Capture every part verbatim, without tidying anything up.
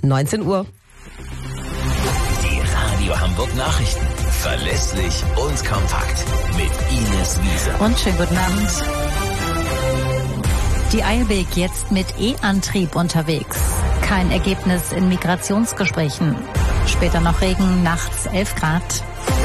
neunzehn Uhr. Die Radio Hamburg Nachrichten. Verlässlich und kompakt. Mit Ines Wiese. Und schönen guten Abend. Die Eilbek jetzt mit E-Antrieb unterwegs. Kein Ergebnis in Migrationsgesprächen. Später noch Regen, nachts elf Grad.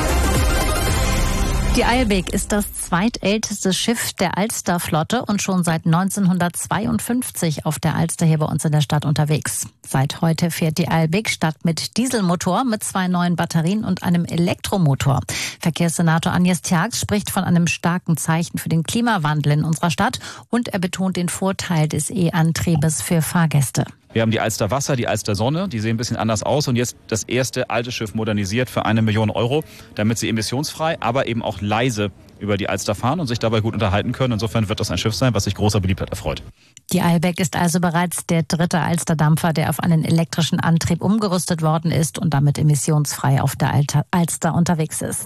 Die Eilbek ist das zweitälteste Schiff der Alsterflotte und schon seit neunzehnhundertzweiundfünfzig auf der Alster hier bei uns in der Stadt unterwegs. Seit heute fährt die Eilbek statt mit Dieselmotor mit zwei neuen Batterien und einem Elektromotor. Verkehrssenator Agnes Tjax spricht von einem starken Zeichen für den Klimawandel in unserer Stadt und er betont den Vorteil des E-Antriebes für Fahrgäste. Wir haben die Alster Wasser, die Alster Sonne, die sehen ein bisschen anders aus und jetzt das erste alte Schiff modernisiert für eine Million Euro, damit sie emissionsfrei, aber eben auch leise über die Alster fahren und sich dabei gut unterhalten können. Insofern wird das ein Schiff sein, was sich großer Beliebtheit erfreut. Die Eilbek ist also bereits der dritte Alsterdampfer, der auf einen elektrischen Antrieb umgerüstet worden ist und damit emissionsfrei auf der Alster unterwegs ist.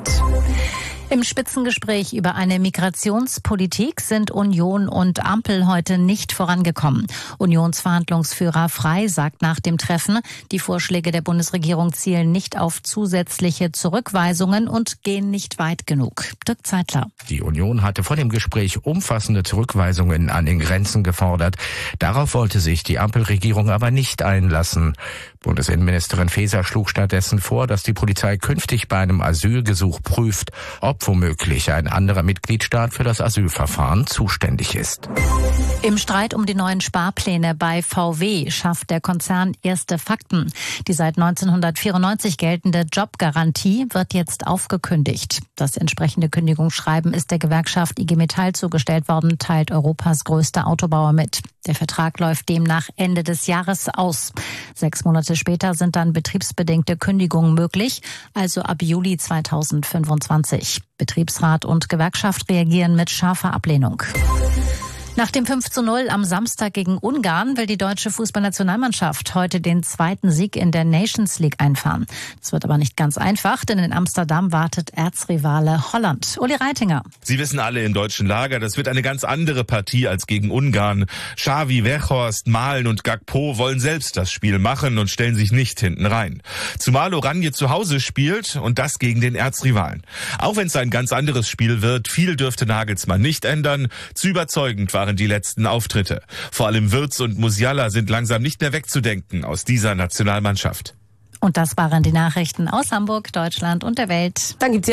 Im Spitzengespräch über eine Migrationspolitik sind Union und Ampel heute nicht vorangekommen. Unionsverhandlungsführer Frey sagt nach dem Treffen, die Vorschläge der Bundesregierung zielen nicht auf zusätzliche Zurückweisungen und gehen nicht weit genug. Dirk Zeitler. Die Union hatte vor dem Gespräch umfassende Zurückweisungen an den Grenzen gefordert. Darauf wollte sich die Ampelregierung aber nicht einlassen. Bundesinnenministerin Faeser schlug stattdessen vor, dass die Polizei künftig bei einem Asylgesuch prüft, ob womöglich ein anderer Mitgliedstaat für das Asylverfahren zuständig ist. Im Streit um die neuen Sparpläne bei V W schafft der Konzern erste Fakten. Die seit neunzehnhundertvierundneunzig geltende Jobgarantie wird jetzt aufgekündigt. Das entsprechende Kündigungsschreiben ist der Gewerkschaft I G Metall zugestellt worden, teilt Europas größter Autobauer mit. Der Vertrag läuft demnach Ende des Jahres aus. Sechs Monate später sind dann betriebsbedingte Kündigungen möglich, also ab Juli zweitausendfünfundzwanzig. Betriebsrat und Gewerkschaft reagieren mit scharfer Ablehnung. Nach dem fünf zu null am Samstag gegen Ungarn will die deutsche Fußballnationalmannschaft heute den zweiten Sieg in der Nations League einfahren. Das wird aber nicht ganz einfach, denn in Amsterdam wartet Erzrivale Holland. Uli Reitinger. Sie wissen alle im deutschen Lager, das wird eine ganz andere Partie als gegen Ungarn. Xavi, Weghorst, Malen und Gakpo wollen selbst das Spiel machen und stellen sich nicht hinten rein. Zumal Oranje zu Hause spielt und das gegen den Erzrivalen. Auch wenn es ein ganz anderes Spiel wird, viel dürfte Nagelsmann nicht ändern. Zu überzeugend war die letzten Auftritte. Vor allem Wirtz und Musiala sind langsam nicht mehr wegzudenken aus dieser Nationalmannschaft. Und das waren die Nachrichten aus Hamburg, Deutschland und der Welt. Dann gibt's